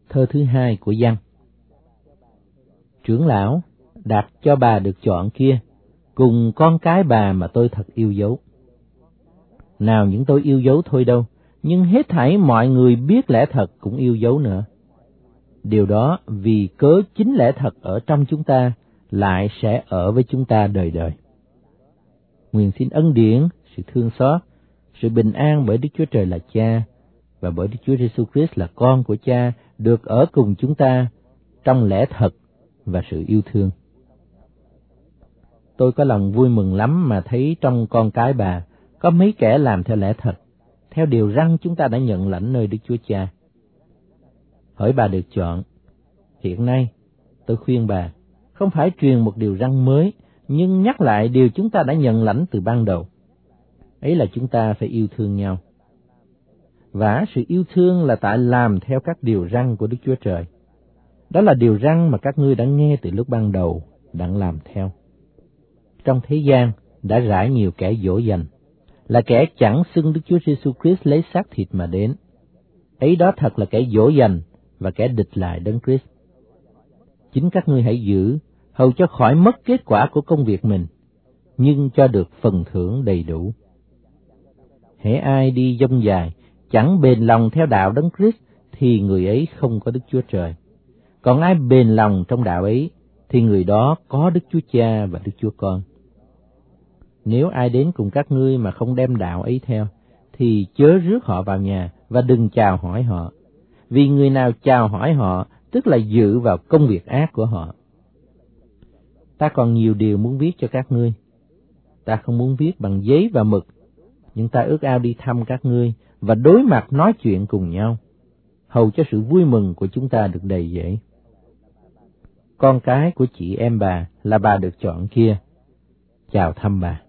Thơ thứ 2 của Giăng. Trưởng lão, đặt cho bà được chọn kia, cùng con cái bà mà tôi thật yêu dấu. Nào những tôi yêu dấu thôi đâu, nhưng hết thảy mọi người biết lẽ thật cũng yêu dấu nữa. Điều đó vì cớ chính lẽ thật ở trong chúng ta lại sẽ ở với chúng ta đời đời. Nguyện xin ân điển, sự thương xót, sự bình an bởi Đức Chúa Trời là Cha và bởi Đức Chúa Giêsu Christ là Con của Cha được ở cùng chúng ta trong lẽ thật và sự yêu thương. Tôi có lòng vui mừng lắm mà thấy trong con cái bà có mấy kẻ làm theo lẽ thật, theo điều răn chúng ta đã nhận lãnh nơi Đức Chúa Cha. Hỡi bà được chọn, hiện nay tôi khuyên bà không phải truyền một điều răn mới, nhưng nhắc lại điều chúng ta đã nhận lãnh từ ban đầu. Ấy là chúng ta phải yêu thương nhau. Và sự yêu thương là tại làm theo các điều răn của Đức Chúa Trời. Đó là điều răn mà các ngươi đã nghe từ lúc ban đầu, đặng làm theo. Trong thế gian đã rải nhiều kẻ dỗ dành, là kẻ chẳng xưng Đức Chúa Giêsu Christ lấy xác thịt mà đến. Ấy đó thật là kẻ dỗ dành và kẻ địch lại Đấng Christ. Chính các ngươi hãy giữ, hầu cho khỏi mất kết quả của công việc mình, nhưng cho được phần thưởng đầy đủ. Hễ ai đi dông dài, chẳng bền lòng theo đạo Đấng Christ, thì người ấy không có Đức Chúa Trời. Còn ai bền lòng trong đạo ấy, thì người đó có Đức Chúa Cha và Đức Chúa Con. Nếu ai đến cùng các ngươi mà không đem đạo ấy theo, thì chớ rước họ vào nhà và đừng chào hỏi họ. Vì người nào chào hỏi họ, tức là dự vào công việc ác của họ. Ta còn nhiều điều muốn viết cho các ngươi. Ta không muốn viết bằng giấy và mực, nhưng ta ước ao đi thăm các ngươi và đối mặt nói chuyện cùng nhau, hầu cho sự vui mừng của chúng ta được đầy dẫy. Con cái của chị em bà là bà được chọn kia, chào thăm bà.